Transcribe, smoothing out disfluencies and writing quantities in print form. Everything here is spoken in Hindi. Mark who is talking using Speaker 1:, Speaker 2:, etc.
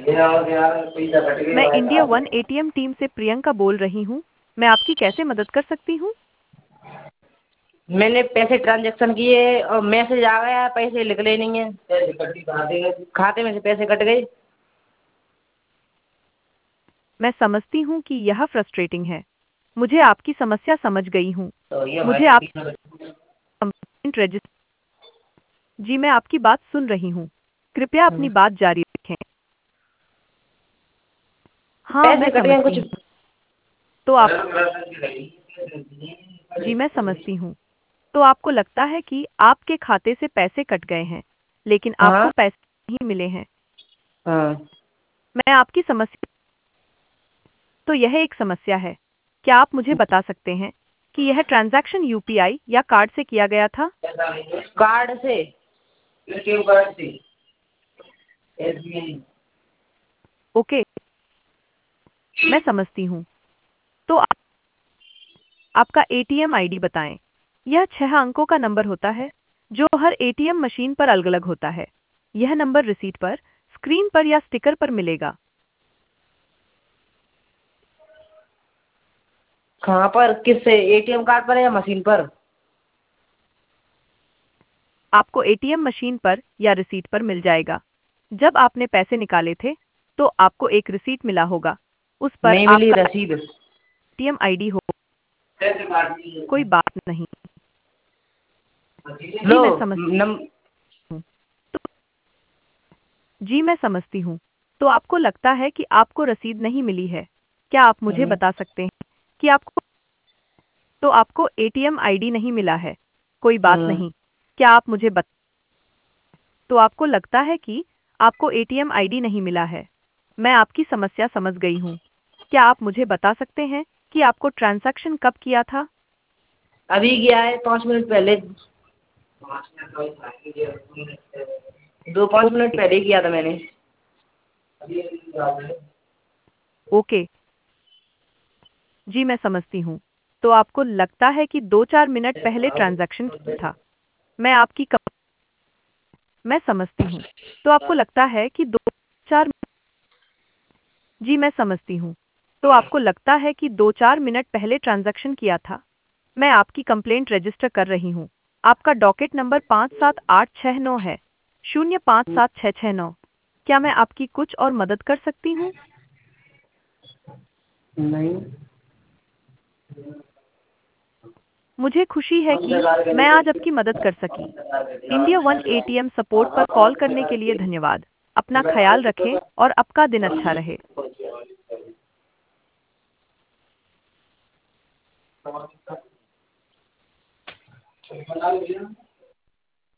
Speaker 1: मैं इंडिया वन एटीएम टीम से प्रियंका बोल रही हूँ। मैं आपकी कैसे मदद कर सकती हूँ?
Speaker 2: मैंने पैसे ट्रांजैक्शन किए और मैसेज आ गया, पैसे निकले नहीं है। खाते में से पैसे कट गए।
Speaker 1: मैं समझती हूँ कि यह फ्रस्ट्रेटिंग है। मुझे आपकी समस्या समझ गई हूँ। मुझे आप कंप्लेंट रजिस्टर। जी, मैं आपकी बात सुन रही हूँ। कृपया अपनी बात जारी रखें। हाँ, मैं
Speaker 2: पैसे कट गए
Speaker 1: समझती
Speaker 2: कुछ।
Speaker 1: हूँ। तो आप जी, मैं समझती हूँ। तो आपको लगता है कि आपके खाते से पैसे कट गए हैं, लेकिन आपको
Speaker 2: हाँ
Speaker 1: पैसे नहीं मिले हैं।
Speaker 2: हाँ।
Speaker 1: मैं आपकी समस्या तो यह एक समस्या है। क्या आप मुझे बता सकते हैं कि यह ट्रांजैक्शन यूपीआई या कार्ड से किया गया था?
Speaker 2: कार्ड से। एटीएम कार्ड से। एसबीआई।
Speaker 1: ओके, मैं समझती हूँ। तो आपका एटीएम आईडी बताएं। यह 6 अंकों का नंबर होता है, जो हर एटीएम मशीन पर अलग-अलग होता है। यह नंबर रिसीट पर, स्क्रीन पर या स्टिकर पर मिलेगा।
Speaker 2: कहाँ पर, किससे, एटीएम कार्ड पर या मशीन पर?
Speaker 1: आपको एटीएम मशीन पर या रिसीट पर मिल जाएगा। जब आपने पैसे निकाले थे, तो आपको एक रिसीट मिला होगा। उस पर
Speaker 2: नहीं मिली
Speaker 1: आपका
Speaker 2: रसीद।
Speaker 1: एटीएम आईडी हो। कोई बात नहीं। जी,
Speaker 2: लो
Speaker 1: मैं समझती
Speaker 2: नम
Speaker 1: हूँ। तो जी, मैं समझती हूँ। तो आपको लगता है कि आपको रसीद नहीं मिली है। क्या आप मुझे बता सकते हैं कि आपको एटीएम आईडी नहीं मिला है? कोई बात नहीं। क्या आप मुझे तो आपको लगता है कि आपको एटीएम आईडी नहीं मिला है। मैं आपकी समस्या समझ गई हूँ। क्या आप मुझे बता सकते हैं कि आपको ट्रांजैक्शन कब किया था?
Speaker 2: अभी गया है 5 मिनट पहले। 2-5 मिनट
Speaker 1: ओके,
Speaker 2: पहले ही किया था मैंने।
Speaker 1: ओके। जी, मैं समझती हूँ। तो आपको लगता है कि 2-4 मिनट पहले ट्रांजैक्शन किया था। मैं आपकी कम मैं समझती हूँ। तो आपको लगता है कि 2-4 जी, मैं समझती हूँ। तो आपको लगता है कि 2-4 मिनट पहले ट्रांजैक्शन किया था। मैं आपकी कंप्लेंट रजिस्टर कर रही हूँ। आपका डॉकेट नंबर 57869 है। 057669। क्या मैं आपकी कुछ और मदद कर सकती हूँ?
Speaker 2: नहीं।
Speaker 1: मुझे खुशी है कि मैं आज आपकी मदद कर सकी। इंडिया वन एटीएम सपोर्ट पर कॉल करने के लिए धन्यवाद। अपना ख्याल रखें और आपका दिन अच्छा रहे।